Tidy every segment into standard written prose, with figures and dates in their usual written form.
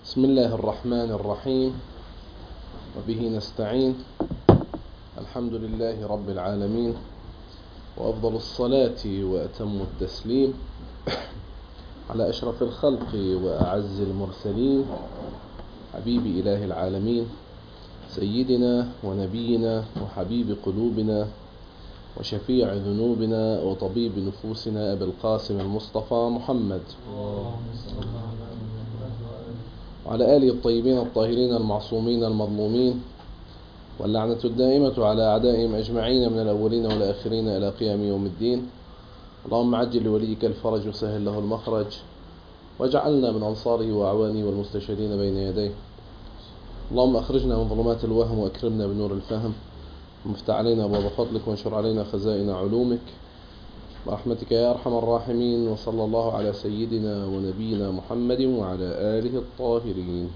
بسم الله الرحمن الرحيم، وبه نستعين. الحمد لله رب العالمين، وأفضل الصلاة وأتم التسليم على أشرف الخلق وأعز المرسلين، حبيب إله العالمين، سيدنا ونبينا وحبيب قلوبنا وشفيع ذنوبنا وطبيب نفوسنا أبي القاسم المصطفى محمد، وعلى آله الطيبين الطاهرين المعصومين المظلومين، واللعنة الدائمة على أعدائهم أجمعين من الأولين والآخرين إلى قيام يوم الدين. اللهم عجل لوليك الفرج وسهل له المخرج، واجعلنا من أنصاره وأعوانه والمستشهدين بين يديه. اللهم أخرجنا من ظلمات الوهم وأكرمنا بنور الفهم، وافتح علينا أبواب فضلك وانشر علينا خزائن علومك برحمتك يا أرحم الراحمين. وصلى الله على سيدنا ونبينا محمد وعلى آله الطاهرين.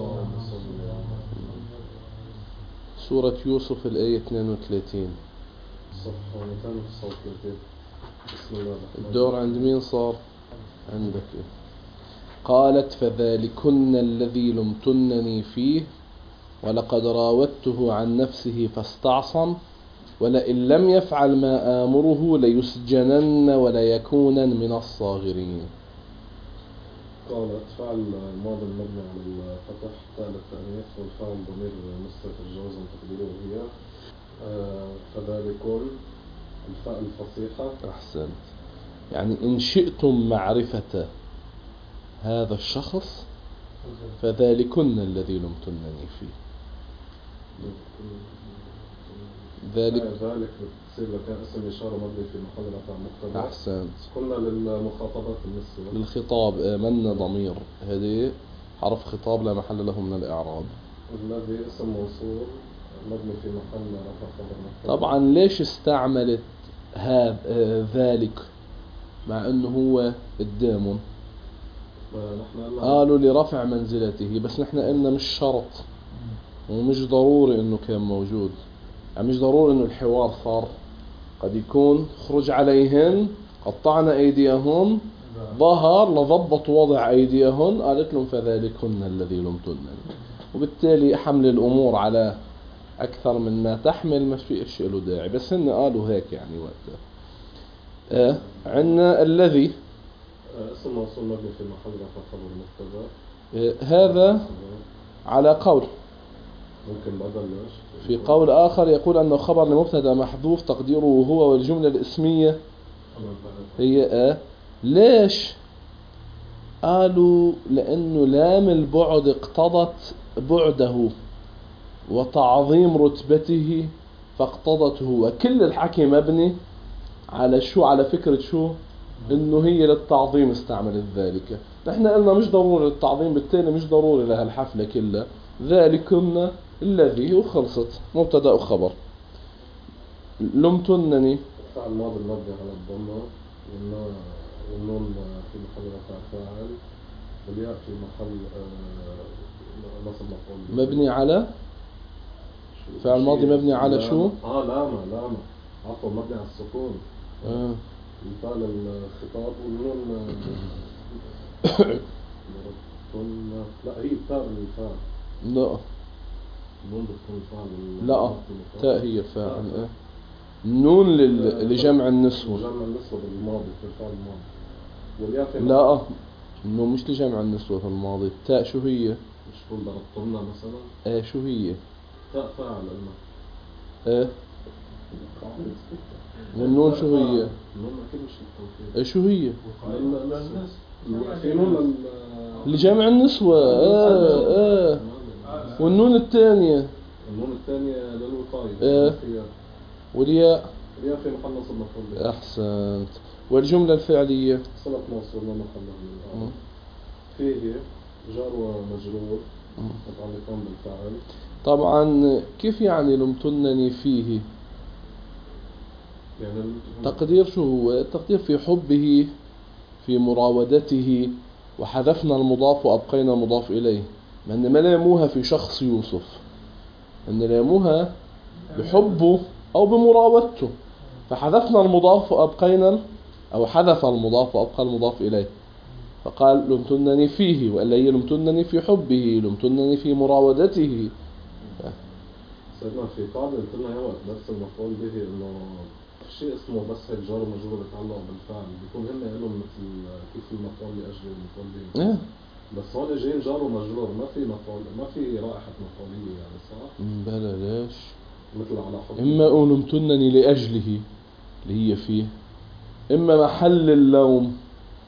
سورة يوسف الآية 32. صفحة 239. بسم الله الرحمن الرحيم. الدور عند مين صار؟ عندك. قالت فذلكن الذي لمتنني فيه ولقد راودته عن نفسه فاستعصم ولئن لم يفعل ما آمره ليسجنن وليكونن من الصاغرين. قالت فعل الماضي المبني على الفتح تاء التأنيث، والفاعل ضمير مستتر جوازا تقديره هي. فذلكن الفاء الفصيحة. أحسنت. يعني إن شئتم معرفة هذا الشخص فذلكن الذي لمتنني فيه. ذلك بتصير لك اسم إشارة مبني في محل رفع مبتدأ. أحسنت. قلنا للمخاطبات النسوة. للخطاب من ضمير، هذه حرف خطاب لا محل له من الإعراب. الذي اسم موصول مبني في محل رفع خبر مبتدأ. طبعا ليش استعملت ذلك مع أنه هو قدامهم؟ قالوا لرفع منزلته، بس نحن قلنا مش شرط ومش ضروري انه كان موجود. يعني مش ضروري انه الحوار صار، قد يكون خرج عليهن قطعنا ايديهن ظهر لضبط وضع ايديهن، قالت لهم فذلكن الذي لمتنني، وبالتالي حمل الامور على اكثر من ما تحمل ما فيش له داعي، بس هن قالوا هيك يعني وقتها. عندنا الذي اسم موصول مبني في محل رفع خبر مبتدأ. هذا على قول، ممكن بدل ليش؟ في قول آخر يقول أنه خبر لمبتدأ محذوف تقديره هو، والجملة الاسمية هي ليش؟ قالوا لأنه لام البعد اقتضت بعده وتعظيم رتبته فاقتضته، وكل الحكي مبني على شو؟ على فكرة شو؟ انه هي للتعظيم استعملت ذلك. نحن قلنا مش ضروري للتعظيم، بالتالي مش ضروري لها الحفلة كلها. ذلكن الذي وخلصت، مبتدأ وخبر. لمتنني فعل ماضي المبني على الضمة، والنون في محل رفع فاعل، والياء في محل نصب مفعول مبني على فعل ماضي مبني على شو؟ لا عفوا مبني على السكون. مثال الخطاب والنون لا هي تاء الفاعل. لا النون بتكون فاعل. لا تاء هي الفاعل. النون لجمع النسوة. جمع النسوة بالماضي في الفعل الماضي. والياء في لا النون مش لجمع النسوة في الماضي. التاء شو هي؟ مش تقول ضربتنا مثلا؟ شو هي؟ تاء فاعل قلنا. والنون شو هي؟ النون أكيد مش التوكيد. شو هي؟ في نون لجمع النسوة. والنون الثانية للوقاية. والياء في محل نصب مفعول. أحسنت. والجملة الفعلية صلة موصول لا محل له. فيه جار ومجرور متعلقان بالفاعل. طبعا كيف يعني لمتنني فيه؟ يعني تقدير شو هو؟ التقدير في حبه، في مراودته، وحذفنا المضاف وأبقينا المضاف إليه. لأن ما لاموها في شخص يوسف، أن لاموها بحبه أو بمراودته، فحذفنا المضاف وأبقينا، أو حذف المضاف وأبقى المضاف إليه. فقال لمتنني فيه، وإلا هي لمتنني في حبه، لمتنني في مراودته. سيدنا في قاعدة قلنا هي وقت نفس المفعول به إنه في شيء اسمه بس هيك جار ومجرور بيتعلق بالفعل، بيكون هن لهم مثل كيف المفعول لأجل المفعول به. بس هون جايين جار ومجرور، ما في مفعول، ما في رائحة مفعولية يعني، صح؟ بلا ليش؟ مثل على حب. إما أقول لمتنني لأجله اللي هي فيه، إما محل اللوم.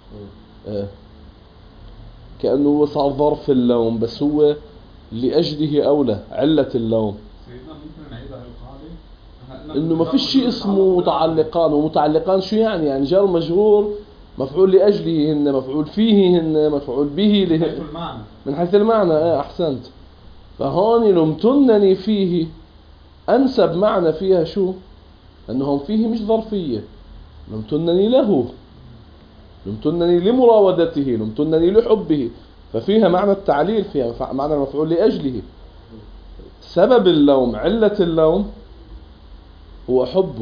كأنه هو صار ظرف اللوم، بس هو لأجله أولى علة اللوم. سيدنا ممكن نعيد على القاعدة إنه ما فيش شيء اسمه متعلقان، ومتعلقان شو يعني جار مجرور مفعول لأجله هن، مفعول فيه هن، مفعول به من حيث المعنى. من حيث المعنى. أحسنت. فهون لمتنني فيه أنسب معنى فيها شو؟ أنهم فيه مش ظرفية، لمتنني له، لمتنني لمراودته، لمتنني لحبه، ففيها معنى التعليل، فيها معنى المفعول لأجله. سبب اللوم، علة اللوم هو حبه.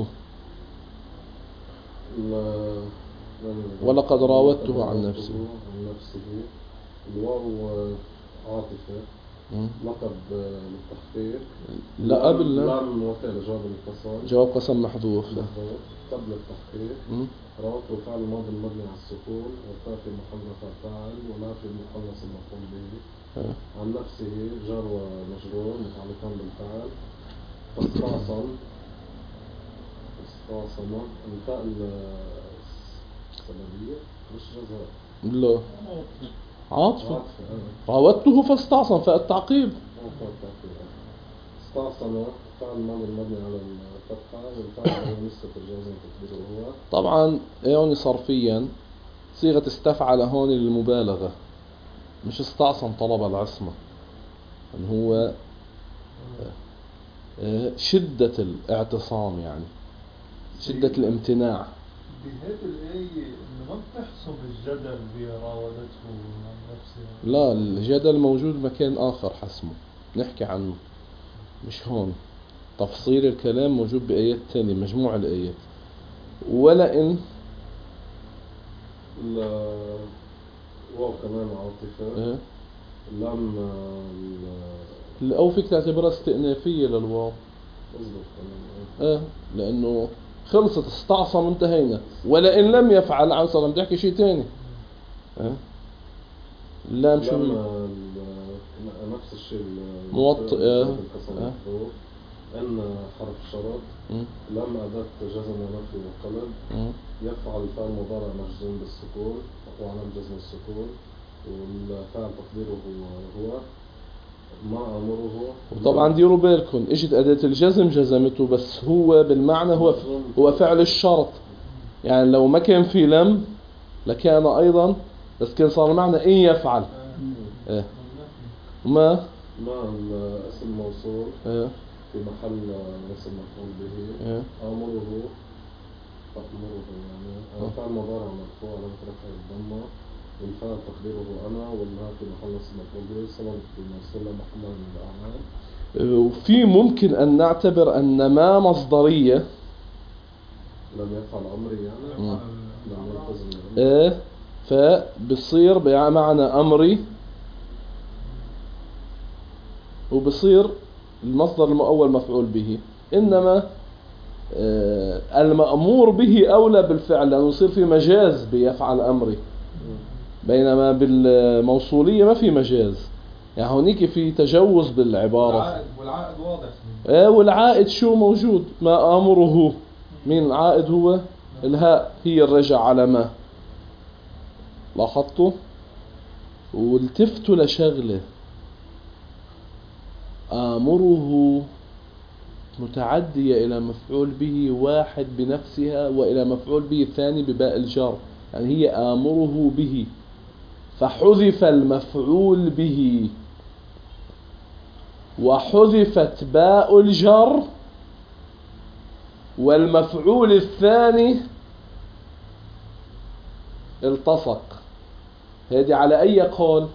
ولقد راودته عن نفسه. الواو عاطفة، لقب للتحقيق. لا قبل، لا لام وفعل جواب القسم، جواب قسم محذوف قبل التحقيق. راودته فعل ماضي مبني على السكون، والتاء في محل رفع فاعل، ولا في المخلص المفعول به. عن نفسه جار ومجرور متعلقان بالفعل. فاستعصم، استعصم الفاء السببية مش جزاء، لا عاطفة. راودته فاستعصم، فالتعقيب. استعصم فعل ماضي مبني على الفتحة، والفعل هو نسبة الجازم تقديره هو. طبعا يعني صرفيا صيغة استفعل هون للمبالغة، مش استعصم طلب العصمة، ان هو شدة الاعتصام، يعني شدة الامتناع. بهذه الآية إنه ما بتحسب الجدل براودته عن نفسه. لا، الجدل موجود مكان آخر حسمه، نحكي عنه مش هون. تفصيل الكلام موجود بآيات تانية، مجموع الآيات. ولئن واو كمان عاطفة. لم أو فيك تعتبرها استئنافية للواو. لأنه خلصت، استعصم، انتهينا. ولئن لم يفعل عن صار بدي احكي شيء تاني. لام شو نفس الشيء موطئ. ان حرف شرط. لم أداة جزم ونفي وقلب. يفعل فعل مضارع مجزوم بالسكون وعلامة جزم السكون، والفعل تقديره هو ما أمره. وطبعا ديروا بالكم اجت أداة الجزم جزمته، بس هو بالمعنى هو فعل الشرط. يعني لو ما كان في لم لكان أيضا، بس كان صار المعنى إن يفعل. ما اسم موصول في محل اسم مفعول به. أمره يعني فعل مضارع مرفوع على رفع الضمة، والفعل تقديره أنا، والها في محل اسم مفعول به، سبب الموصول محل من الأعمال. وفي ممكن أن نعتبر أن ما مصدرية لم يفعل أمري، يعني لم يلتزم. فبصير بمعنى أمري، وبصير المصدر المؤول مفعول به. إنما المأمور به أولى بالفعل، لأنه يصير في مجاز بيفعل أمري، بينما بالموصولية ما في مجاز. يعني هونيك في تجوز بالعبارة. والعائد واضح. والعائد شو موجود؟ ما أمره. مين العائد؟ هو الهاء، هي الرجع على ما. لاحظتوا؟ والتفتوا لشغله، آمره متعدية إلى مفعول به واحد بنفسها، وإلى مفعول به ثاني بباء الجر، يعني هي آمره به، فحذف المفعول به وحذفت باء الجر، والمفعول الثاني التصق. هذه على أي قول؟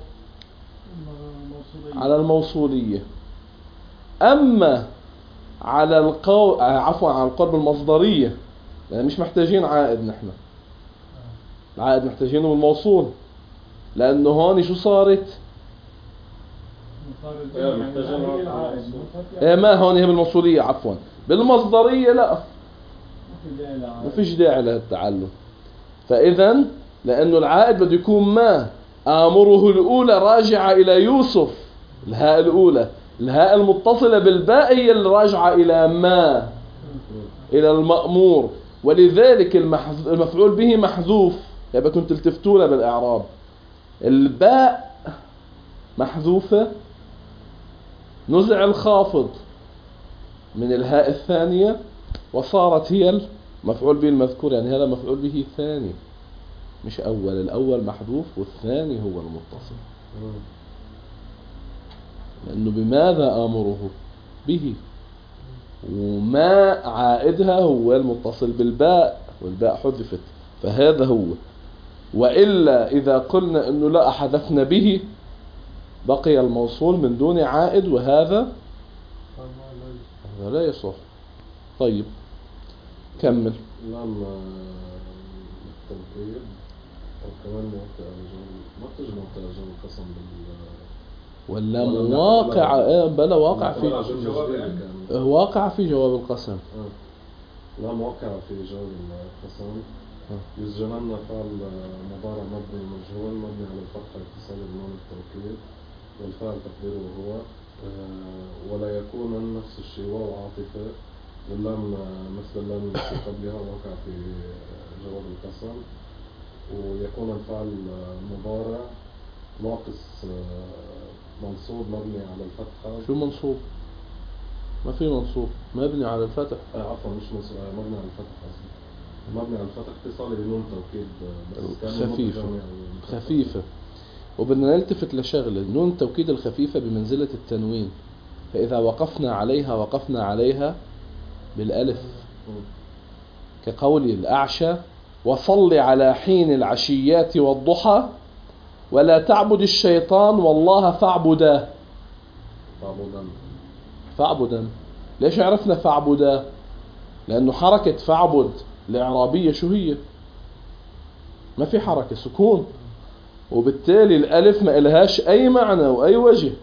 على الموصولية. أما على القول، على القول بالمصدرية، يعني مش محتاجين عائد. نحن العائد محتاجينه بالموصول، لأنه هون شو صارت؟ ما هون هي بالموصولية عفوا، بالمصدرية لا، ما فيش داعي للتعلم. فإذا لأنه العائد بده يكون ما آمره الأولى راجعة إلى يوسف، الهاء الأولى، الهاء المتصلة بالباء هي الراجعة إلى ما، إلى المأمور، ولذلك المفعول به محذوف. يبقى كنت التفتوا له بالإعراب، الباء محذوفة، نزع الخافض من الهاء الثانية وصارت هي المفعول به المذكور، يعني هذا مفعول به ثاني مش أول، الأول محذوف والثاني هو المتصل. لأنه بماذا آمره؟ به، وما عائدها هو المتصل بالباء، والباء حذفت، فهذا هو. وإلا إذا قلنا أنه لا حذفنا به بقي الموصول من دون عائد، وهذا لا يصح. طيب كمل. لام التوكيد أو كمان موقع ما بتجي موقع جو القسم ولا مواقع بلا واقع في واقع في جواب القسم. لا موقع في جواب القسم. يسجنن فعل مضارع مبني مجهول مبني على الفتحة اتصال بنون التوكيد، والفعل تقديره هو، ولا يكون نفس الشيء واو عاطفة، واللام مثل اللام التي قبلها واقع في جواب القسم، ويكون الفعل مضارع ناقص منصوب مبني على الفتحة. شو منصوب؟ ما في منصوب، مبني على الفتح. عفوا مش منصوب، مبني على الفتح قصدي. مبني على الفتح اتصال بنون توكيد خفيفة خفيفة. وبدنا نلتفت لشغلة، نون التوكيد الخفيفة بمنزلة التنوين، فإذا وقفنا عليها بالألف، كقول الأعشى وصل على حين العشيات والضحى ولا تعبد الشيطان والله فاعبدا. ليش عرفنا فاعبدا؟ لأنه حركة فاعبد الإعرابية شو هي؟ ما في حركة، سكون، وبالتالي الألف ما إلهاش أي معنى وأي وجه.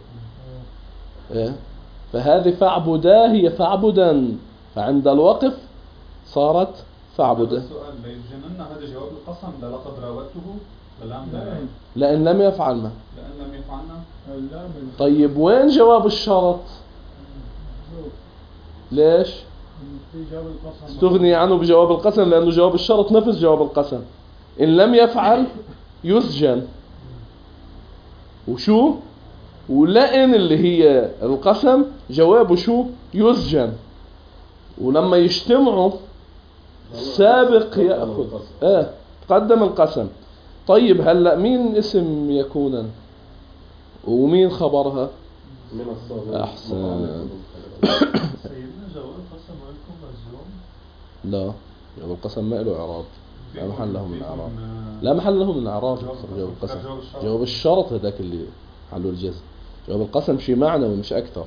فهذه فاعبدا هي فاعبدا، فعند الوقف صارت فاعبدا. السؤال ليجنن هذا جواب القسم لقد راودته لأن لم يفعل ما. لأن لم يفعلنا. طيب وين جواب الشرط؟ ليش؟ استغني عنه بجواب القسم، لأنه جواب الشرط نفس جواب القسم. إن لم يفعل يسجن، وشو؟ ولأن اللي هي القسم جوابه شو؟ يسجن. ولما يجتمعوا السابق يأخذ تقدم القسم. طيب هلأ مين اسم يكونا ومين خبرها؟ من الصغير. أحسن. سيدنا جواب القسم عليكم مجزوم؟ لا، جواب القسم ما له إعراب، لا محل له من إعراب، لا محل له من إعراب. جواب القسم جواب الشرط هذاك اللي حلو الجزم. جواب القسم شيء معنوي مش أكثر.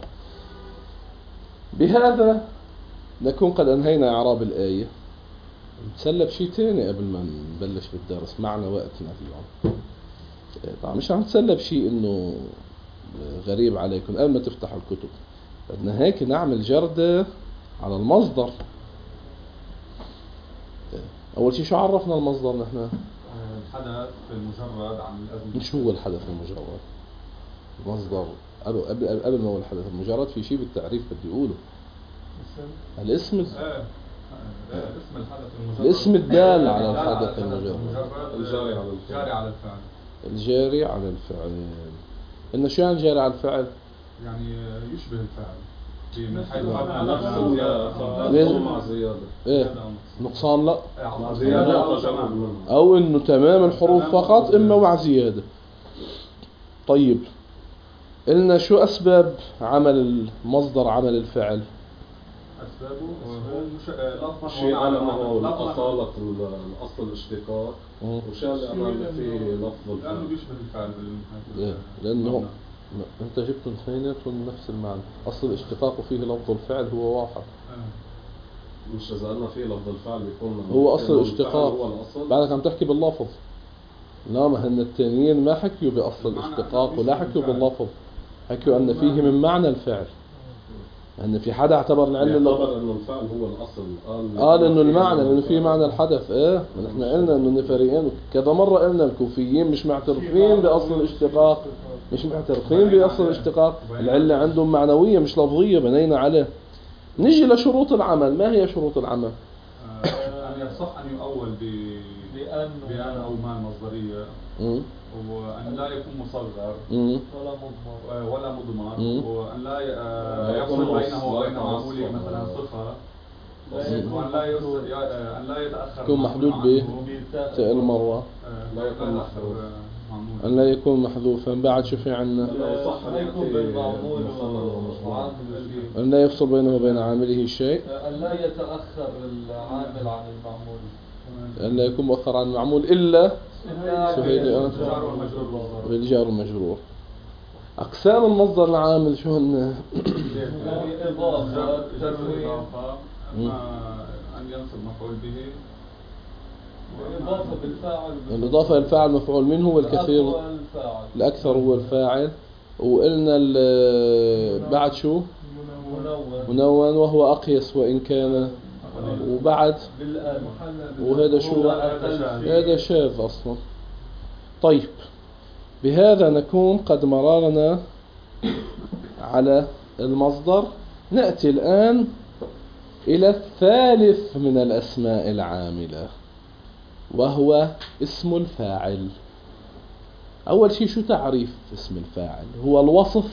بهذا نكون قد أنهينا إعراب الآية. نتسلى بشيء تاني قبل ما نبلش بالدرس، معنا وقتنا اليوم. طبعا مش عم نتسلى بشيء إنه غريب عليكم. قبل ما تفتحوا الكتب بدنا هيك نعمل جردة على المصدر. أول شيء شو عرفنا المصدر نحن؟ الحدث المجرد عن الأزمة. مش هو الحدث المجرد، المصدر قبل ما هو الحدث المجرد في شيء بالتعريف بدي أقوله. الاسم اسم الحدث المجرد، الاسم الدال على الحدث المجرد، الجاري على الفعل. إن شو يعني جاري على الفعل؟ يعني يشبه الفعل من حيث مع زيادة. نقصان لا، مع زيادة أو إنه تمام الحروف فقط، إما مع زيادة. طيب قلنا شو أسباب عمل المصدر عمل الفعل؟ أسبابه شيء أنه الأصالة الأصل الاشتقاق، وشيء لأنه فيه لفظ الفعل لأنه بيشبه الفعل لأنه أنت جبت اثنيناتهم نفس المعنى. أصل الاشتقاق وفيه لفظ الفعل هو واحد. مش إذا قلنا فيه لفظ الفعل بيكون هو أصل الاشتقاق، بعدك عم تحكي باللفظ. لا، ما هن التانيين ما حكيوا بأصل الاشتقاق ولا حكيوا باللفظ، حكيوا أن فيه من معنى الفعل. أن في حدا اعتبر العلة يعتبر انه الفعل هو الاصل، قال انه المعنى لانه في معنى الحدث. ايه، نحن قلنا انه فريقين كذا مره، قلنا الكوفيين مش معترفين باصل الاشتقاق، مش معترفين باصل الاشتقاق، العله عندهم معنويه مش لفظيه، بنينا عليه. نيجي لشروط العمل. ما هي شروط العمل؟ أن يصح أن يؤول بأن أو ما المصدرية، وأن لا يكون مصغر ولا مضمر، وأن لا يفصل بينه وبين معموله مثلا صفة، وأن لا يتأخر يكون محدود بتاء المرة، لا يكون محذوف، أن لا يكون محذوفا. بعد شو في عنا؟ لا يكون بين معمول وعامل، أن لا يفصل بينه وبين عامله شيء، أن لا يتأخر العامل عن المعمول، أن لا يكون مؤخر عن المعمول إلا بالجار والمجرور. أقسام المصدر العامل شو هن؟ إضافة، أن ينصب مفعول به، الإضافة بالفاعل، الإضافة للفاعل مفعول منه، والكثير الأكثر هو الفاعل. وقلنا بعد شو؟ منون، وهو أقيس وإن كان. وبعد وهذا شو؟ هذا شاذ أصلا. طيب، بهذا نكون قد مررنا على المصدر. نأتي الآن إلى الثالث من الأسماء العاملة، وهو اسم الفاعل. أول شيء، شو تعريف اسم الفاعل؟ هو الوصف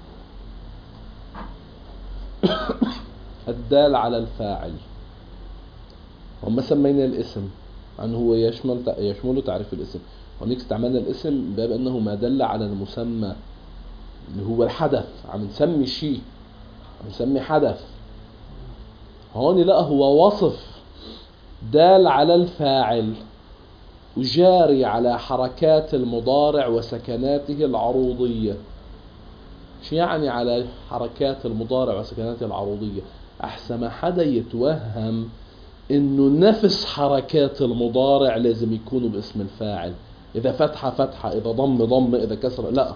الدال على الفاعل، وما سمينا الاسم عنه هو يشمل تعريف الاسم. ونيك استعملنا الاسم باب أنه ما دل على المسمى اللي هو الحدث. عم نسمي شيء، عم نسمي حدث. هون لا، هو وصف دال على الفاعل وجاري على حركات المضارع وسكناته العروضية. شو يعني على حركات المضارع وسكناته العروضية؟ أحسن ما حدا يتوهم إنه نفس حركات المضارع لازم يكونوا باسم الفاعل، إذا فتحة فتحة، إذا ضم، إذا كسر. لا،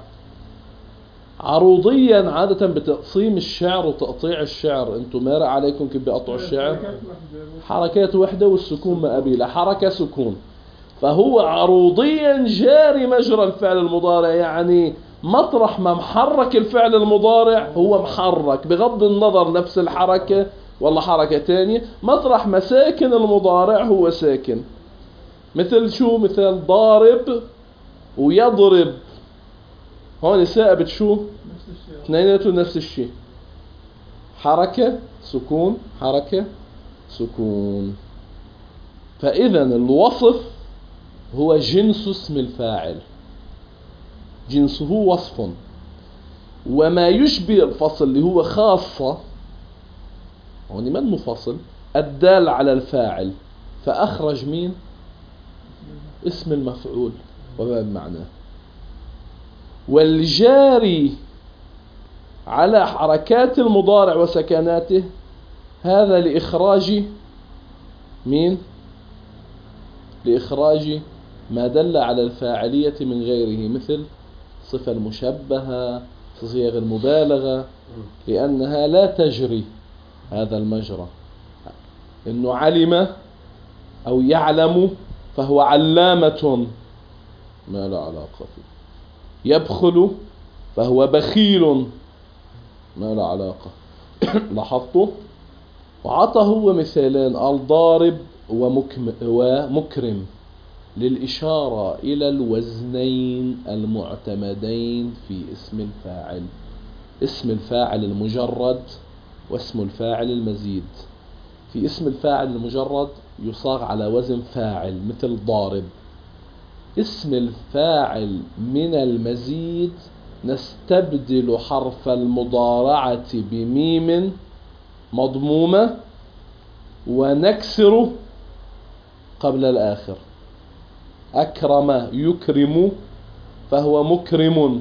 عروضيا عادة بتقسيم الشعر وتقطيع الشعر. انتم مارق عليكم كيف بيقطعوا الشعر؟ حركات وحدة والسكون ما قبيلة، حركة سكون. فهو عروضيا جاري مجرى الفعل المضارع، يعني مطرح ما محرك الفعل المضارع هو محرك بغض النظر نفس الحركة والله حركة تانية. مطرح ما ساكن المضارع هو ساكن. مثل شو؟ مثل ضارب ويضرب. هون ثابت شو؟ اثنيناتهم نفس الشيء، حركة سكون، حركة سكون. فإذا الوصف هو جنس اسم الفاعل، جنسه وصف. وما يشبه الفصل اللي هو خاصة، هون ما المفصل الدال على الفاعل، فأخرج مين؟ اسم المفعول وما بمعناه. والجاري على حركات المضارع وسكناته هذا لإخراج مين؟ لإخراج ما دل على الفاعلية من غيره، مثل صفة المشبهة، صيغ المبالغة، لأنها لا تجري هذا المجرى. إنه علم أو يعلم فهو علامة، ما لا علاقة فيه. يبخل فهو بخيل، ما لا علاقة. لاحظتوا؟ وعطى هو مثالين، الضارب ومكرم، للإشارة إلى الوزنين المعتمدين في اسم الفاعل: اسم الفاعل المجرد واسم الفاعل المزيد. في اسم الفاعل المجرد يصاغ على وزن فاعل مثل ضارب. اسم الفاعل من المزيد نستبدل حرف المضارعة بميم مضمومة ونكسر قبل الآخر. أكرم يكرم فهو مكرم.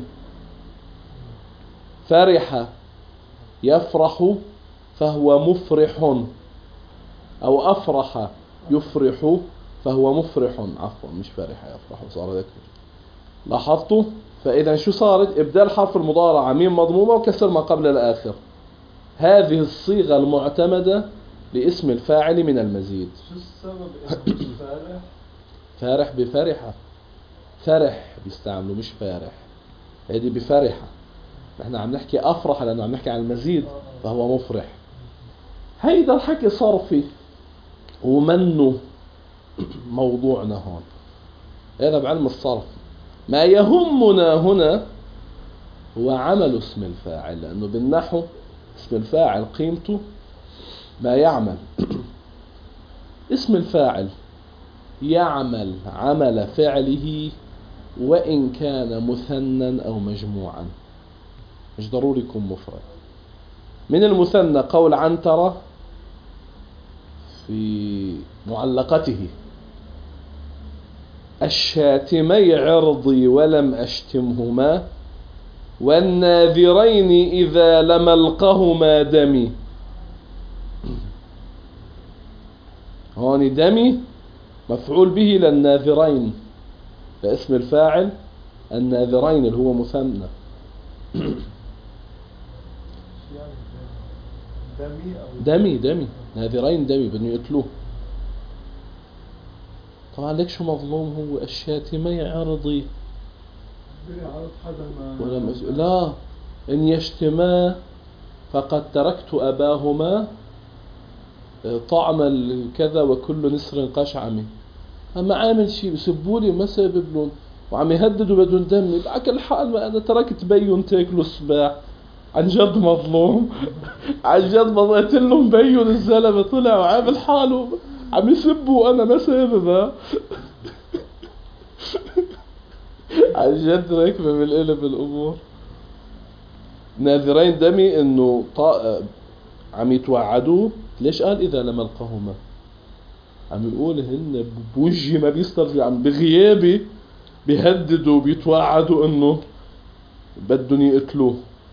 فرح يفرح فهو مفرح، أو أفرح يفرح فهو مفرح، عفوا مش فرح يفرح، صار ذكر. لاحظتوا؟ فإذا شو صارت؟ إبدال حرف المضارع ميم مضمومة وكسر ما قبل الآخر. هذه الصيغة المعتمدة لاسم الفاعل من المزيد. شو السبب انه مش فارح؟ فارح بفرحة، فرح بيستعملوا مش فارح، هذه بفرحة. نحن عم نحكي أفرح لأنه عم نحكي عن المزيد، فهو مفرح. هيدا الحكي صرفي ومنه موضوعنا هون، هذا بعلم الصرف. ما يهمنا هنا هو عمل اسم الفاعل، لأنه بالنحو اسم الفاعل قيمته ما يعمل. اسم الفاعل يعمل عمل فعله وإن كان مثنى أو مجموعا، مش ضروري يكون مفرد. من المثنى قول عنترة في معلقته: الشاتمي عرضي ولم أشتمهما، والناذرين إذا لم ألقهما دمي. هون دمي مفعول به للناذرين، فاسم الفاعل الناذرين اللي هو مثنى. دمي ناذرين دمي بدهم يقتلوه. طبعا ليك شو مظلوم هو؟ الشاتمي عرضي لا، إن يشتما فقد تركت أباهما طعم الكذا وكل نسر قشعمي. أما عامل شيء بسبولي ما سبب لهم وعم يهددوا بدون دمي. بأكل حال ما أنا تركت بيون تاكلوا الصباح. عن جد مظلوم، عن جد قلت لهم بيون الزلمة طلع وعامل حاله عم يسبوا وأنا ما سبب. عن جد راكبة بالقلب الأمور. ناذرين دمي إنه عم يتوعدوه. ليش قال إذا لم ألقهما؟ عم يقول هن بوجهي ما بيسترجعوا، عم بغيابي بيهددوا بيتوعدوا إنه بدهم يقتلوه.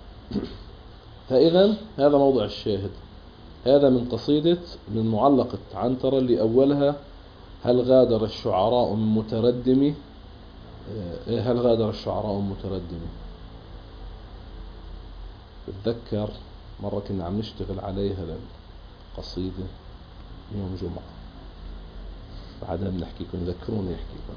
فإذا هذا موضع الشاهد. هذا من قصيدة من معلقة عنترة اللي أولها: هل غادر الشعراء من متردمي، هل غادر الشعراء من متردمي. بتذكر مرة كنا عم نشتغل عليها للقصيدة يوم جمعة، بعدها بنحكيكم، ذكروني يحكيكم.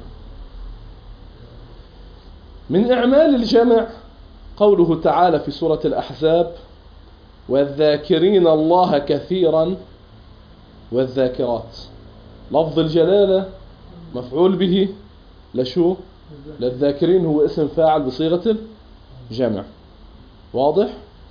من إعمال الجمع قوله تعالى في سورة الأحزاب: والذاكرين الله كثيرا والذاكرات. لفظ الجلالة مفعول به لشو؟ للذاكرين، هو اسم فاعل بصيغة الجمع. واضح؟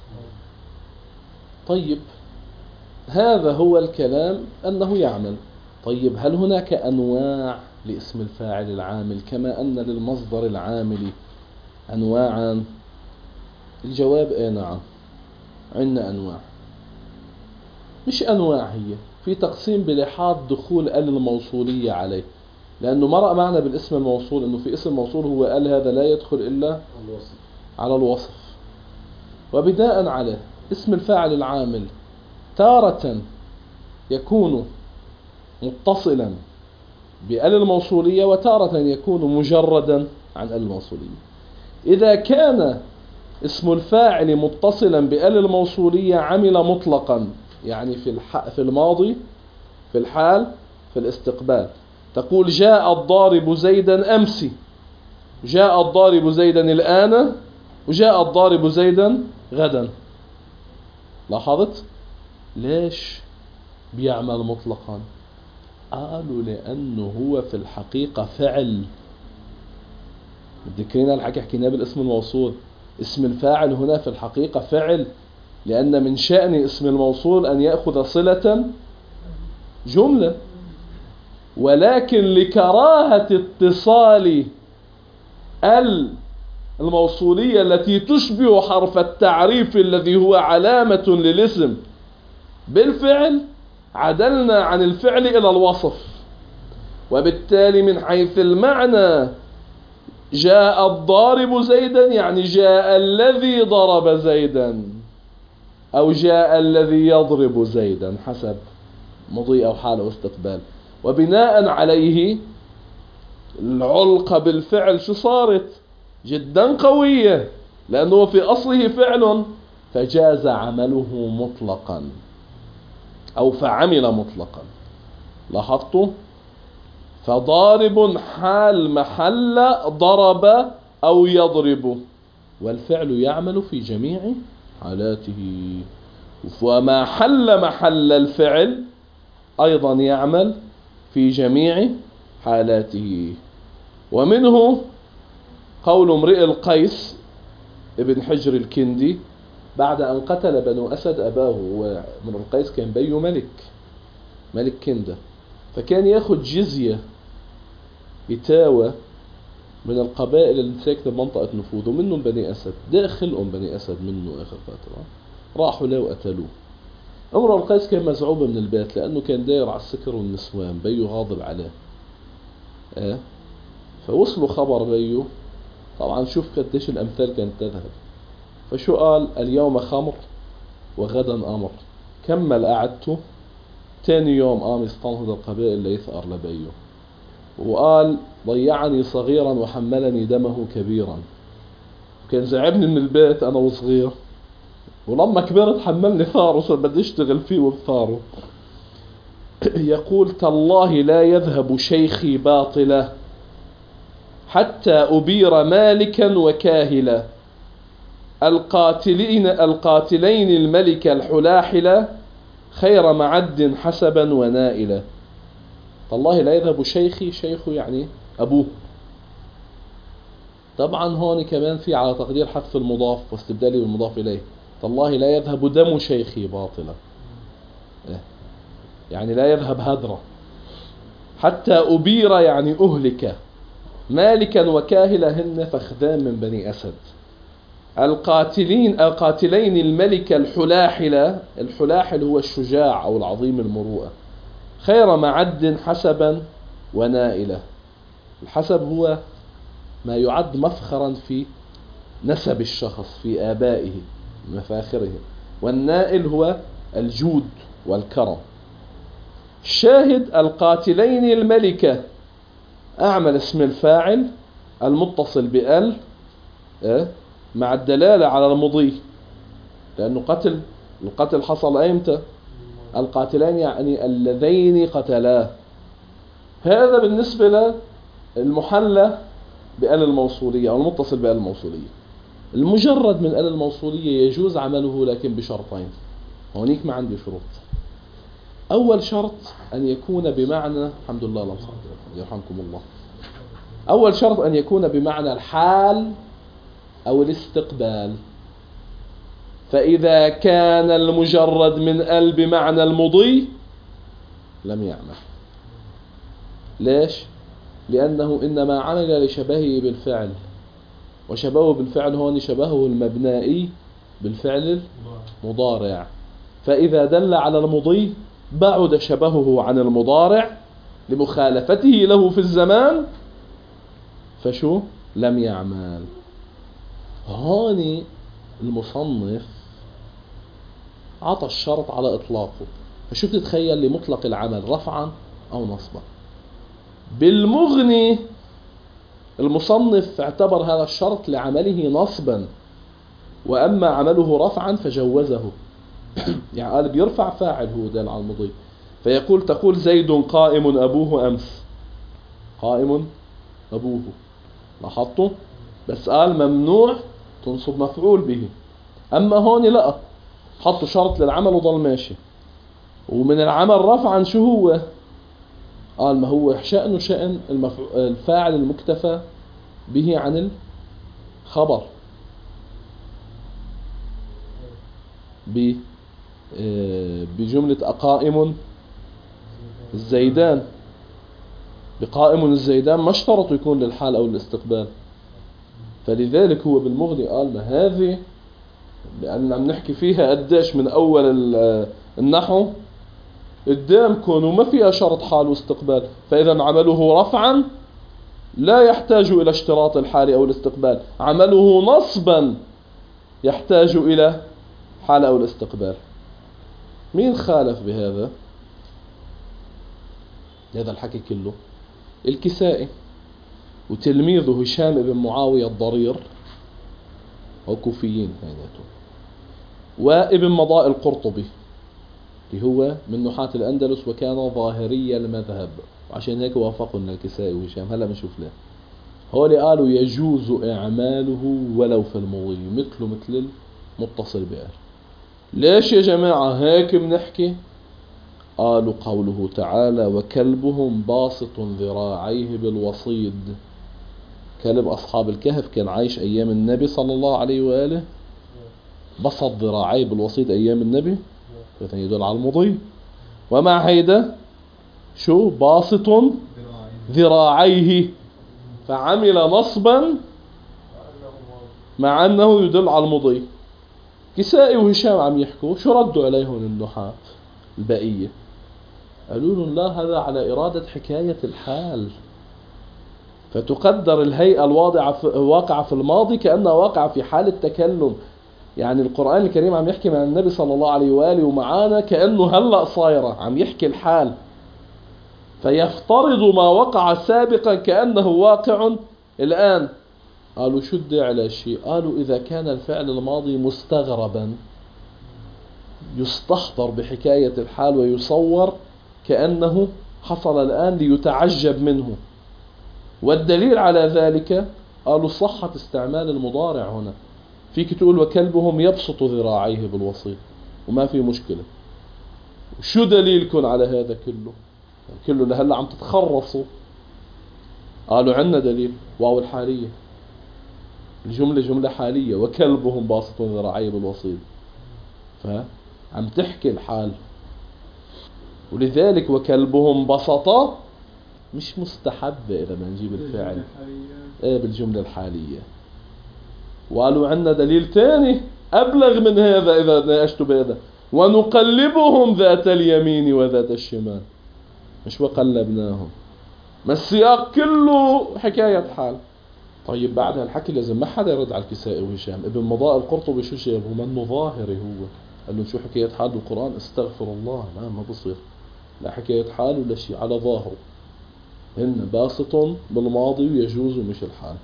طيب هذا هو الكلام أنه يعمل. طيب هل هناك أنواع لاسم الفاعل العامل كما أن للمصدر العامل أنواعا؟ الجواب نعم، عندنا أنواع. مش أنواع، هي في تقسيم بلحاظ دخول ال الموصولية عليه، لأنه مرأ معنا بالاسم الموصول أنه في اسم موصول هو ال، هذا لا يدخل إلا على الوصف. وبناء عليه اسم الفاعل العامل تارة يكون متصلا بال الموصولية وتارة يكون مجردا عن ال الموصولية. إذا كان اسم الفاعل متصلا بال الموصولية عمل مطلقا، يعني في الماضي، في الحال، في الاستقبال. تقول جاء الضارب زيدا أمس، جاء الضارب زيدا الآن، وجاء الضارب زيدا غدا. لاحظت؟ ليش بيعمل مطلقا؟ قالوا لأنه هو في الحقيقة فعل. متذكرين الحكي حكيناه بالاسم الموصول، اسم الفاعل هنا في الحقيقة فعل، لأن من شأن اسم الموصول أن يأخذ صلة جملة، ولكن لكراهة اتصال الموصولية التي تشبه حرف التعريف الذي هو علامة للاسم بالفعل عدلنا عن الفعل إلى الوصف. وبالتالي من حيث المعنى جاء الضارب زيدا يعني جاء الذي ضرب زيدا، أو جاء الذي يضرب زيدا، حسب مضي أو حال أو استقبال. وبناء عليه العلقة بالفعل شو صارت؟ جدا قوية، لأنه في أصله فعل فجاز عمله مطلقا أو فعمل مطلقا. لاحظتوا؟ فضارب حال محل ضرب أو يضرب، والفعل يعمل في جميع حالاته، وما حل محل الفعل أيضا يعمل في جميع حالاته. ومنه قول امرئ القيس ابن حجر الكندي بعد أن قتل بنو أسد أباه، وامرئ القيس كان بيه ملك كندة، فكان ياخد جزية يتاوى من القبائل اللي ساكنة بمنطقة نفوذه، منهم بني أسد، داخلهم بني أسد منه آخر فترة، راحوا له وقتلوه. امرؤ القيس كان مزعوب من البيت لأنه كان داير على السكر والنسوان، بيه غاضب عليه. فوصلوا خبر بيه، طبعا شوف قديش الأمثال كانت تذهب. فشو قال؟ اليوم خمر وغدا أمر. كمل قعدته، تاني يوم قام يستنهض القبائل ليثأر لبيه، وقال ضيعني صغيرا وحملني دمه كبيرا. كان زعبني من البيت أنا وصغير، ولما كبرت حملني ثاره، صار بدي اشتغل فيه وبثاره. يقول تالله لا يذهب شيخي باطلا حتى أبير مالكا وكاهلا، القاتلين الملك الحلاحلا، خير معد حسبا ونائلا. تالله لا يذهب شيخي، شيخه يعني أبوه. طبعا هون كمان في على تقدير حذف المضاف واستبداله بالمضاف إليه. تالله لا يذهب دم شيخي باطلا، يعني لا يذهب هدرا. حتى أبير يعني أهلك. مالكا وكاهلا هن فخذان من بني أسد. القاتلين الملك الحلاحل، الحلاحل هو الشجاع أو العظيم المروءة. خير معد حسبا ونائلة. الحسب هو ما يعد مفخرا في نسب الشخص، في آبائه مفاخره، والنائل هو الجود والكرم. الشاهد القاتلين الملكة، أعمل اسم الفاعل المتصل بأل مع الدلالة على المضي، لأنه القتل حصل أيمتى؟ القاتلين يعني اللذين قتلاه. هذا بالنسبة للمحلى بأل الموصولية أو المتصل بأل الموصولية. المجرد من أل الموصولية يجوز عمله لكن بشرطين، هونيك ما عندي شروط. أول شرط أن يكون بمعنى، الحمد لله اللهم صل يرحمكم الله، أول شرط أن يكون بمعنى الحال أو الاستقبال. فإذا كان المجرد من ال بمعنى المضي لم يعمل. ليش؟ لأنه إنما عمل لشبهه بالفعل، وشبهه بالفعل هون شبهه المبنائي بالفعل المضارع. فإذا دل على المضي بعد شبهه عن المضارع لمخالفته له في الزمان، فشو؟ لم يعمل. هون المصنف عطى الشرط على إطلاقه، فشو تتخيل لمطلق العمل رفعا أو نصبا. بالمغني المصنف اعتبر هذا الشرط لعمله نصبا، وأما عمله رفعا فجوزه. يعني قال بيرفع فاعل هو دال على المضي، فيقول تقول زيد قائم أبوه أمس، قائم أبوه. لاحظتوا؟ بس قال ممنوع تنصب مفعول به. أما هون لا، حطوا شرط للعمل وضل ماشي. ومن العمل رفعا شو هو؟ قال ما هو شأنه شأن الفاعل المكتفى به عن الخبر بجملة أقائم الزيدان. بقائم الزيدان ما اشترط يكون للحال أو الاستقبال، فلذلك هو بالمغني قال ما هذه لأن عم نحكي فيها قديش من أول النحو قدامكم وما فيها شرط حال واستقبال، فإذا عمله رفعا لا يحتاج إلى اشتراط الحال أو الاستقبال، عمله نصبا يحتاج إلى حال أو الاستقبال. مين خالف بهذا؟ هذا الحكي كله الكسائي وتلميذه هشام بن معاوية الضرير، هو كوفيين هيناتهم، وابن مضاء القرطبي اللي هو من نحاة الأندلس وكان ظاهري المذهب، وعشان هيك وافقوا ان الكسائي وهشام. هلا بنشوف ليه. هو اللي قالوا يجوز إعماله ولو في المضي، مثل المتصل بآل. ليش يا جماعة هيك بنحكي؟ قالوا قوله تعالى وكلبهم باسط ذراعيه بالوصيد. كلب أصحاب الكهف كان عايش أيام النبي صلى الله عليه وآله، بسط ذراعيه بالوصيد أيام النبي، يدل على المضي. ومع هيدا شو باسط ذراعيه فعمل نصبا مع أنه يدل على المضي. كسائي وهشام عم يحكوا، شو ردوا عليهم النحاة البقية؟ قالوا لهم لا، هذا على إرادة حكاية الحال، فتقدر الهيئة الواقعة في الماضي كأنها واقعة في حال التكلم. يعني القرآن الكريم عم يحكي مع النبي صلى الله عليه وآله ومعانا كأنه هلأ صايرة، عم يحكي الحال، فيفترض ما وقع سابقا كأنه واقع الآن. قالوا شو الداعي على شيء؟ قالوا إذا كان الفعل الماضي مستغربا يستحضر بحكاية الحال ويصور كأنه حصل الآن ليتعجب منه. والدليل على ذلك قالوا صحة استعمال المضارع هنا. فيك تقول وكلبهم يبسط ذراعيه بالوصيد وما في مشكلة. شو دليلكم على هذا كله لهلا عم تتخرصوا؟ قالوا عنا دليل، واو الحالية، الجملة جملة حالية، وكلبهم باسط ذراعيه بالوصيد، فعم تحكي الحال. ولذلك وكلبهم بسطة مش مستحبة إذا ما نجيب الفعل بالجملة الحالية. وقالوا عنا دليل تاني أبلغ من هذا إذا ناقشتوا بهذا، ونقلبهم ذات اليمين وذات الشمال، مش وقلبناهم، ما السياق كله حكاية حال. طيب بعد هالحكي لازم ما حدا يرد على الكسائي وهشام. ابن مضاء القرطبي شو جابه؟ منه ظاهري هو، قال له شو حكاية حال بالقرآن؟ استغفر الله، ما بصير، لا حكاية حال ولا شيء، على ظاهره هن باسط بالماضي ويجوز مش الحال.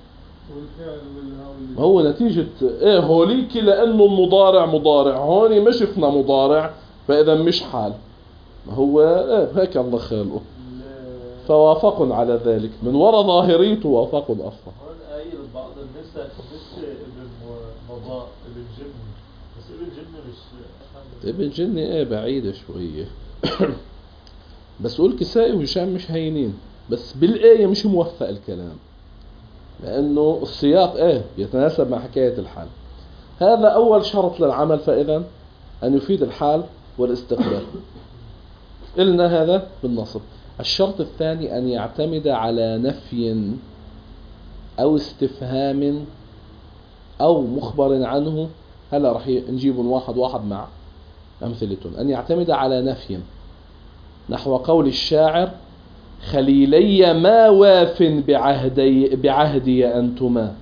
هو نتيجة هوليك لأنه المضارع مضارع، هوني ما شفنا مضارع فإذا مش حال. ما هو هيك الله خلقه، فوافقوا على ذلك من وراء ظاهريته، وافقوا أصلا. هون قايل بعض النسخ مش ابن مضاء، ابن جني، بس ابن جني مش ابن جني بعيدة شوية. بس قول كسائي وهشام مش هينين، بس بالآية مش موفق الكلام، لأنه السياق يتناسب مع حكاية الحال. هذا أول شرط للعمل، فإذا أن يفيد الحال والاستقبال، قلنا هذا بالنصب. الشرط الثاني أن يعتمد على نفي أو استفهام أو مخبر عنه. هلا رح نجيبهم واحد واحد مع أمثلتهم. أن يعتمد على نفي نحو قول الشاعر خليلي ما واف بعهدي أنتما،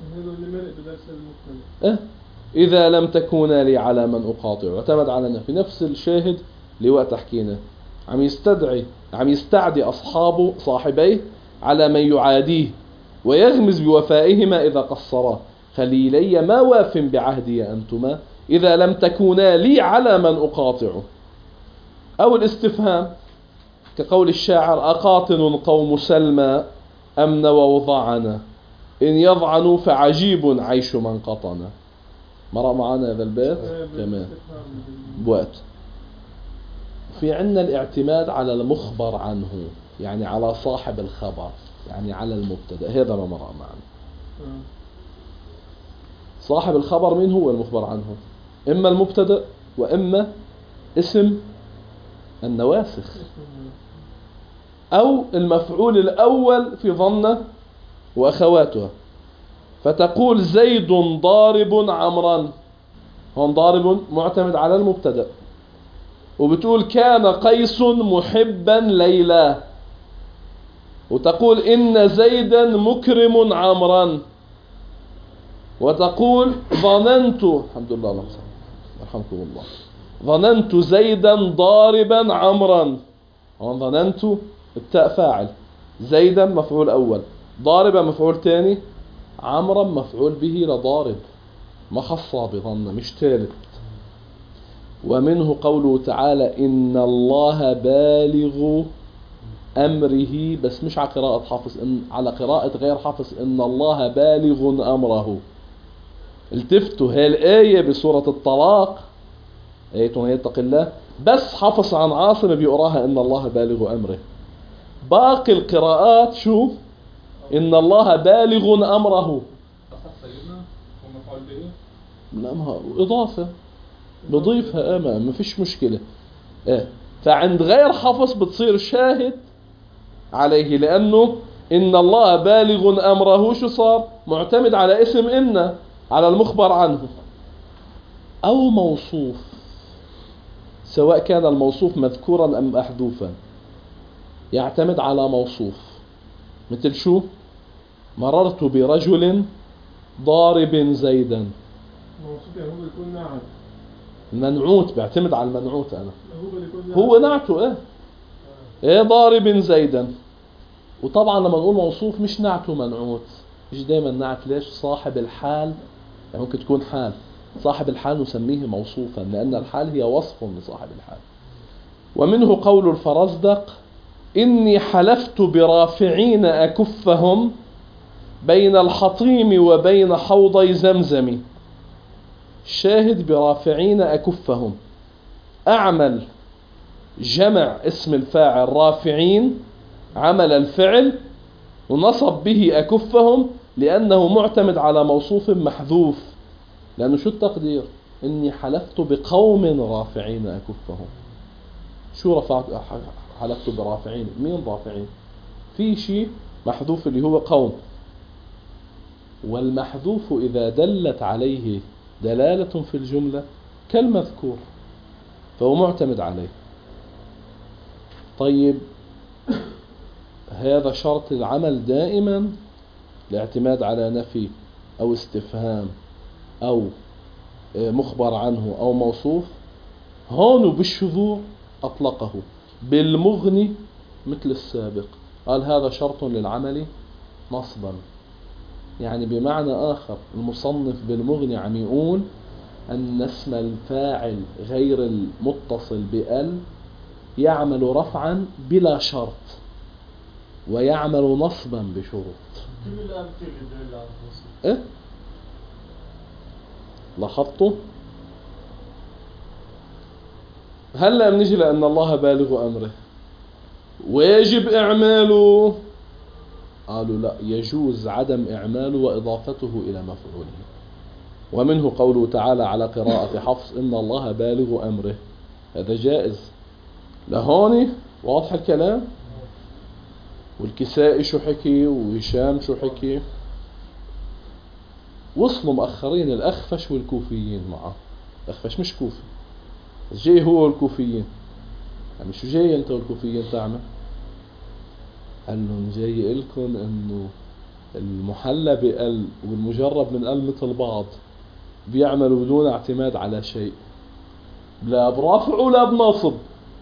إذا لم تكونا لي على من أقاطع. اعتمد على نفي، نفس الشاهد لوقت حكينا، عم يستعدي أصحابه صاحبيه على من يعاديه ويغمز بوفائهما إذا قصرا. خليلي ما واف بعهدي أنتما إذا لم تكونا لي على من أقاطع. أو الاستفهام كقول الشاعر أقاطن قوم سلمى أم نووا ضعنا إن يضعنوا فعجيب عيش من قطنا. مرأ معنا هذا البيت كمان بوقت. في عنا الاعتماد على المخبر عنه، يعني على صاحب الخبر، يعني على المبتدأ. هذا ما مرأ معنا. صاحب الخبر من هو المخبر عنه؟ إما المبتدأ وإما اسم النواسخ، أو المفعول الأول في ظن وأخواتها. فتقول زيد ضارب عمرا، هون ضارب معتمد على المبتدأ. وبتقول كان قيس محبا ليلى، وتقول إن زيدا مكرم عمرا، وتقول ظننت، الحمد لله رحمكم الله، ظننت زيدا ضاربا عمرا. هون ظننت التاء فاعل، زيدا مفعول أول، ضاربا مفعول تاني، عمرا مفعول به لضارب، ما خصها بظن مش ثالث. ومنه قوله تعالى إن الله بالغ أمره، بس مش على قراءة حافظ، على قراءة غير حافظ، إن الله بالغ أمره. التفتوا، هي الآية بسورة الطلاق آية يتق الله، بس حفص عن عاصم بيقراها إن الله بالغ أمره. باقي القراءات شو؟ إن الله بالغ أمره. سيدنا ومفعول به. نعم إضافة بضيفها ما فيش مشكلة. فعند غير حفص بتصير شاهد عليه، لأنه إن الله بالغ أمره شو صار؟ معتمد على اسم إن، على المخبر عنه، أو موصوف، سواء كان الموصوف مذكورا أم محذوفا، يعتمد على موصوف. مثل شو؟ مررت برجل ضارب زيدا. موصوف يعني هو بيكون نعت. منعوت، بيعتمد على المنعوت. أنا هو هو نعته ايه ضارب زيدا. وطبعا لما نقول موصوف مش نعته منعوت، مش دايما نعت. ليش؟ صاحب الحال، يعني ممكن تكون حال، صاحب الحال نسميه موصوفا لأن الحال هي وصف لصاحب الحال. ومنه قول الفرزدق إني حلفت برافعين أكفهم بين الحطيم وبين حوضي زمزم. الشاهد برافعين أكفهم، أعمل جمع اسم الفاعل رافعين، عمل الفعل ونصب به أكفهم لأنه معتمد على موصوف محذوف. لأنه شو التقدير؟ إني حلفت بقوم رافعين أكفهم. شو رفعت؟ حلفت برافعين، مين رافعين؟ في شيء محذوف اللي هو قوم، والمحذوف إذا دلت عليه دلالة في الجملة كالمذكور فهو معتمد عليه. طيب هذا شرط العمل دائما، الاعتماد على نفي أو استفهام أو مخبر عنه أو موصوف. هون بالشذوذ أطلقه، بالمغني مثل السابق قال هذا شرط للعمل نصبا. يعني بمعنى آخر المصنف بالمغني عم يقول أن اسم الفاعل غير المتصل بأل يعمل رفعا بلا شرط ويعمل نصبا بشروط. كل الأمثلة اللي دل على النصب. إيه؟ لاحظتوا؟ هلا بنجي لأن الله بالغ أمره ويجب إعماله. قالوا لا، يجوز عدم إعماله وإضافته إلى مفعوله. ومنه قوله تعالى على قراءة حفص إن الله بالغ أمره، هذا جائز. لهون واضح الكلام. والكسائي شو حكي وهشام شو حكي، وصلوا مؤخرين الأخفش والكوفيين معه. الأخفش مش كوفي، جاي هو والكوفيين. يعني شو جاي انت والكوفيين تعمل؟ قال لهم جاي لكم انه المحلى بال والمجرب من ال مثل بعض، بيعملوا بدون اعتماد على شيء، لا برفع ولا بنصب.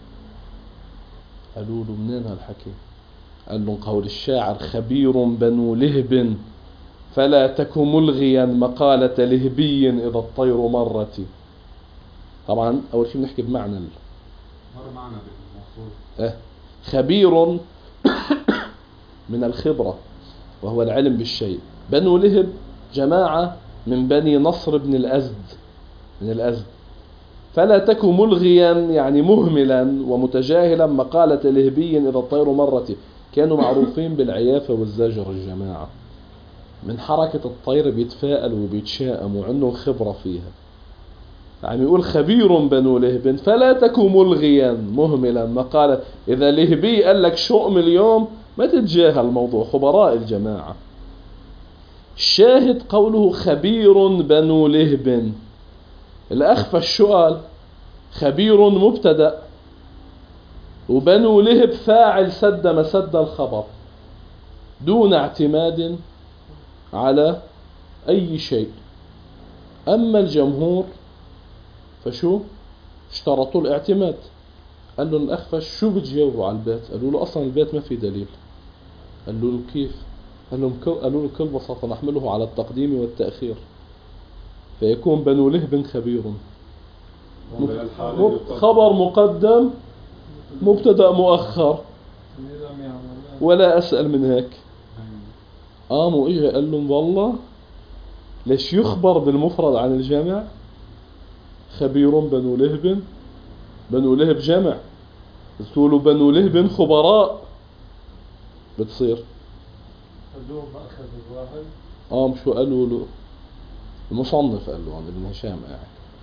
قالوا له منين هالحكي؟ قال لهم قول الشاعر خبير بنو لهب فلا تك ملغيا مقالة لهبي إذا الطير مرت. طبعا أول شيء بنحكي بمعنى مر معنا بالموصول. خبير من الخبرة وهو العلم بالشيء. بنو لهب جماعة من بني نصر بن الأزد، من الأزد. فلا تك ملغيا يعني مهملا ومتجاهلا مقالة لهبي إذا الطير مرت. كانوا معروفين بالعيافة والزجر الجماعة، من حركة الطير بيتفائلوا وبيتشائموا وعندهم خبرة فيها. يعني يقول خبير بنو لهب فلا تك ملغيا مهملا مقالة. إذا لهبي قال لك شؤم اليوم ما تتجاهل الموضوع، خبراء الجماعة. الشاهد قوله خبير بنو لهب. الأخفش شو قال؟ خبير مبتدأ وبنو لهب فاعل سد مسد الخبر دون اعتماد على أي شيء. أما الجمهور فشو اشترطوا الاعتماد، قال له الأخفش شو بتجاوبوا على البيت؟ قالوا له أصلا البيت ما في دليل. قال له كيف؟ قالوا له بكل بساطة نحمله على التقديم والتأخير فيكون بنو لهب خبير. خبر مقدم مبتدأ مؤخر ولا أسأل من هيك. قاموا إجا قال لهم والله ليش يخبر بالمفرد عن الجمع؟ خبير بنو لهب، بنو لهب جمع، تقولوا بنو لهب خبراء بتصير. خلوهم مأخذ الواحد. شو قالوا له المصنف؟ قال له عن ابن هشام يعني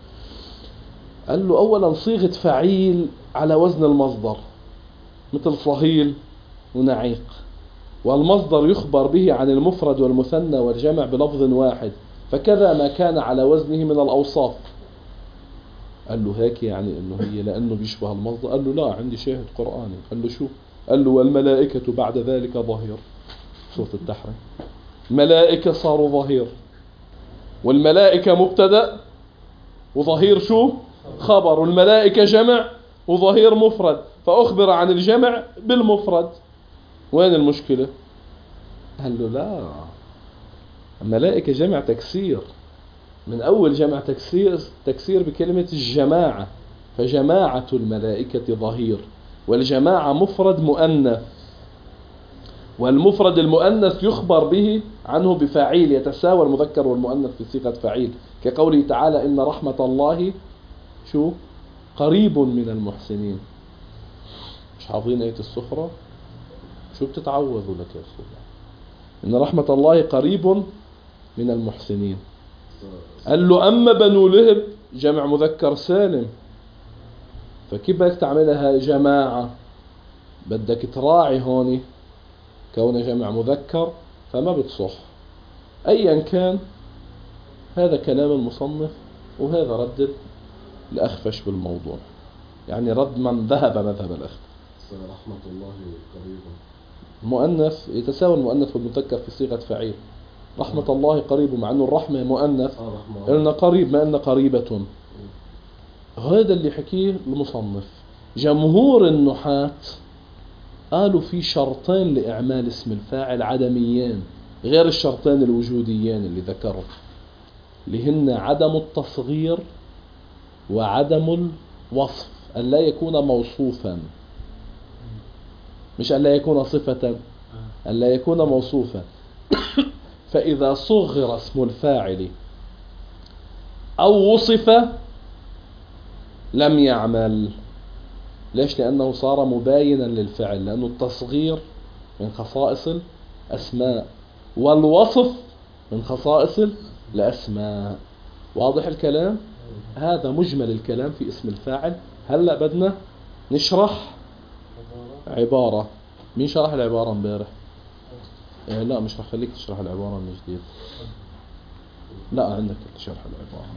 قال له أولا صيغة فعيل على وزن المصدر مثل صهيل ونعيق، والمصدر يخبر به عن المفرد والمثنى والجمع بلفظ واحد، فكذا ما كان على وزنه من الأوصاف. قال له هيك يعني إنه هي لأنه بيشبه المصدر؟ قال له لا عندي شاهد قرآني. قال له شو؟ قال له والملائكة بعد ذلك ظهير، سورة التحريم. ملائكة صاروا ظهير، والملائكة مبتدأ وظهير شو؟ خبر، والملائكة جمع وظهير مفرد، فأخبر عن الجمع بالمفرد. وين المشكلة؟ قال له لا، الملائكة جمع تكسير، من أول جمع تكسير بكلمة الجماعة، فجماعة الملائكة ظهير، والجماعة مفرد مؤنث، والمفرد المؤنث يخبر به عنه بفاعيل، يتساوى المذكر والمؤنث في صيغة فاعيل، كقوله تعالى إن رحمة الله شو؟ قريب من المحسنين. مش حافظين آية السخرة؟ شو بتتعوذوا لك يا أخوة؟ إن رحمة الله قريب من المحسنين. قال له أما بنو لهب جمع مذكر سالم، فكيف بدك تعملها جماعة؟ بدك تراعي هوني كون جمع مذكر فما بتصح. أيا كان هذا كلام المصنف، وهذا رد الأخفش بالموضوع، يعني رد من ذهب مذهب الأخفش. رحمة الله قريب مؤنث يتساوى المؤنث والمذكر في صيغة فعيل. رحمة الله قريب، مع أنه الرحمة مؤنث قلنا قريب ما أن قريبة. هذا اللي حكيه المصنف. جمهور النحاة قالوا في شرطين لإعمال اسم الفاعل عدميين غير الشرطين الوجوديين اللي ذكروا، اللي هن عدم التصغير وعدم الوصف، أن لا يكون موصوفا، مش أن لا يكون صفة، أن لا يكون موصوفا. فإذا صغر اسم الفاعل أو وصف لم يعمل. ليش؟ لأنه صار مباينا للفعل، لأنه التصغير من خصائص الأسماء والوصف من خصائص الأسماء. واضح الكلام؟ هذا مجمل الكلام في اسم الفاعل. هلأ بدنا نشرح عبارة. مين شرح العبارة امبارح؟ لا مش رح خليك تشرح العبارة من جديد. لا عندك شرح العبارة.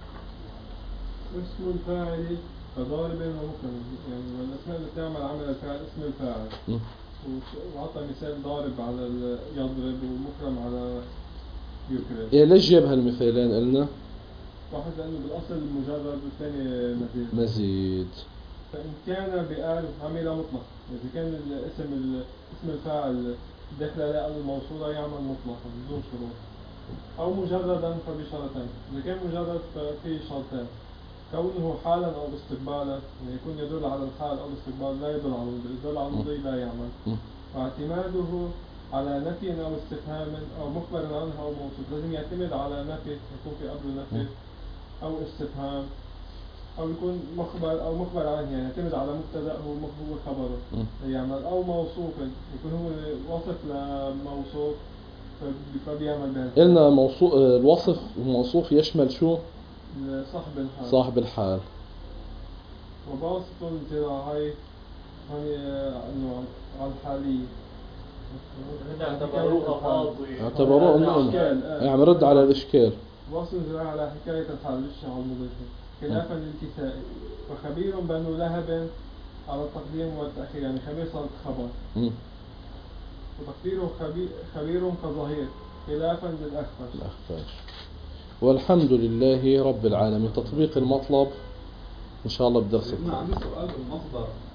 اسم الفاعل كضارب ومكرم، يعني الأسماء اللي بتعمل عمل الفاعل اسم الفاعل. وعطى مثال ضارب على يضرب ومكرم على يكرم. ليش جاب هالمثالين قلنا؟ واحد لأنه بالأصل مجرد، والثاني مزيد. فإن كان بآل عمل مطلق، إذا كان اسم الفاعل داخل على الموصولة يعمل مطلقا بدون شروط، أو مجردا فبشرطين. إذا كان مجرد ففي شرطين: كونه حالا أو استقبالا، يعني يكون يدل على الحال أو الاستقبال، لا يدل على الماضي، يدل على الماضي لا يعمل. واعتماده على نفي أو استفهام أو مخبر عنه أو موصوف، لازم يعتمد على نفي، يكون في قبله نفي أو استفهام، أو يكون مخبر عنه، يعني يعتمد على مبتدأ هو خبره يعمل، أو موصوف يكون هو وصف لموصوف فبيعمل به. قلنا الوصف الموصوف يشمل شو؟ صاحب الحال. وباسط الذراعين على الحالية، اعتبروه انه يعني رد على الاشكال. وصل الذراع على حكاية الحال ليش على المضيف، خلافا للكسائي. وخبير بنو لهب على التقديم والتأخير، يعني خبير صارت خبر. وتقديره خبير كظهير خلافا للأخفش. والحمد لله رب العالمين. تطبيق المطلب إن شاء الله بدرس عندي سؤال بالمصدر.